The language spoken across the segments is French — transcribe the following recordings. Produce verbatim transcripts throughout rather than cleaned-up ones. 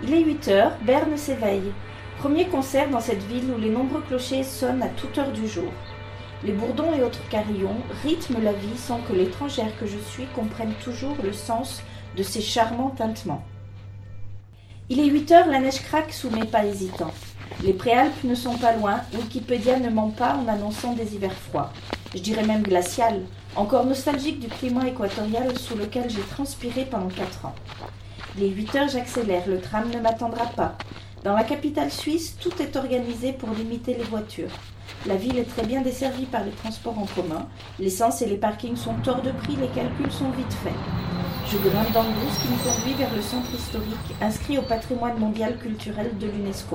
Il est huit heures, Berne s'éveille. Premier concert dans cette ville où les nombreux clochers sonnent à toute heure du jour. Les bourdons et autres carillons rythment la vie sans que l'étrangère que je suis comprenne toujours le sens de ces charmants tintements. Il est huit heures, la neige craque sous mes pas hésitants. Les préalpes ne sont pas loin, Wikipédia ne ment pas en annonçant des hivers froids. Je dirais même glacial, encore nostalgique du climat équatorial sous lequel j'ai transpiré pendant quatre ans. Il est huit heures, j'accélère, le tram ne m'attendra pas. Dans la capitale suisse, tout est organisé pour limiter les voitures. La ville est très bien desservie par les transports en commun. L'essence et les parkings sont hors de prix, les calculs sont vite faits. Je grimpe dans le bus qui me conduit vers le centre historique, inscrit au patrimoine mondial culturel de l'UNESCO.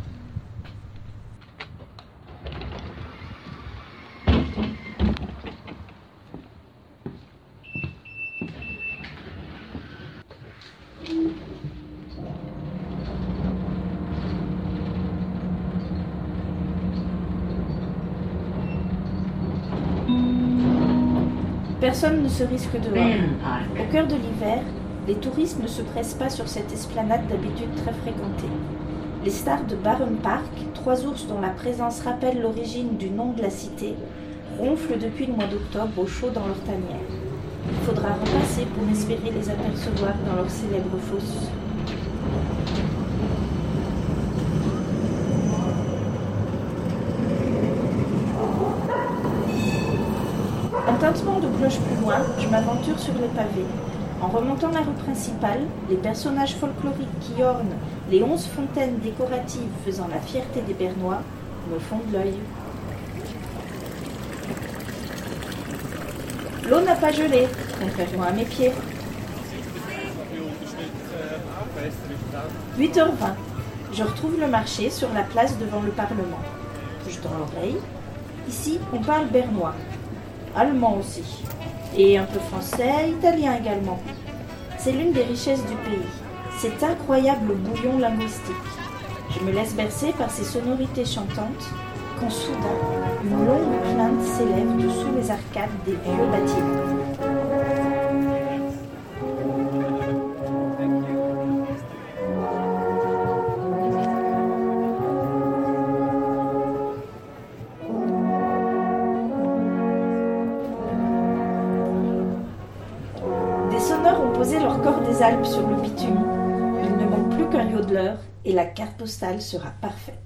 Personne ne se risque dehors. Au cœur de l'hiver, les touristes ne se pressent pas sur cette esplanade d'habitude très fréquentée. Les stars de Barren Park, trois ours dont la présence rappelle l'origine du nom de la cité, ronflent depuis le mois d'octobre au chaud dans leur tanière. Il faudra repasser pour espérer les apercevoir dans leur célèbre fosse. Un tintement de cloche plus loin, je m'aventure sur les pavés. En remontant la rue principale, les personnages folkloriques qui ornent les onze fontaines décoratives faisant la fierté des Bernois me font de l'œil. L'eau n'a pas gelé, contrairement à mes pieds. huit heures vingt. Je retrouve le marché sur la place devant le Parlement. Je tends l'oreille. Ici, on parle bernois. Allemand aussi. Et un peu français, italien également. C'est l'une des richesses du pays. Cet incroyable bouillon linguistique. Je me laisse bercer par ces sonorités chantantes quand soudain, une longue plainte s'élève dessous les arcades des vieux bâtiments. Des sonneurs ont posé leur corps des Alpes sur le bitume. Il ne manque plus qu'un yodeleur et la carte postale sera parfaite.